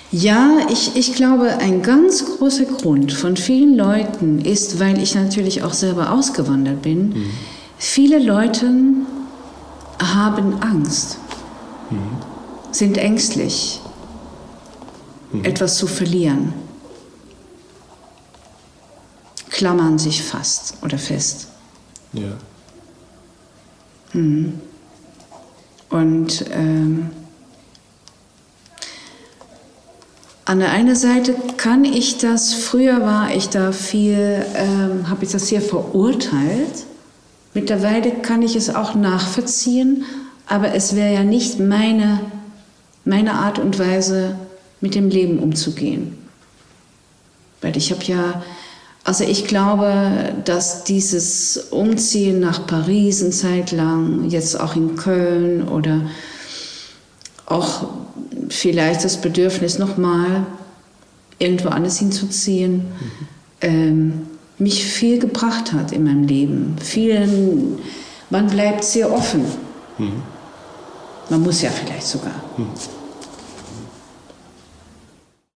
Ja, ich glaube, ein ganz großer Grund von vielen Leuten ist, weil ich natürlich auch selber ausgewandert bin, viele Leute haben Angst, sind ängstlich, etwas zu verlieren, klammern sich fast oder fest. Ja. Und an der einen Seite kann ich das, früher war ich da viel, habe ich das sehr verurteilt. Mittlerweile kann ich es auch nachvollziehen, aber es wäre ja nicht meine Art und Weise, mit dem Leben umzugehen. Weil ich habe ja, also ich glaube, dass dieses Umziehen nach Paris eine Zeit lang, jetzt auch in Köln oder auch vielleicht das Bedürfnis, nochmal irgendwo anders hinzuziehen, mich viel gebracht hat in meinem Leben. Man bleibt sehr offen. Man muss ja vielleicht sogar.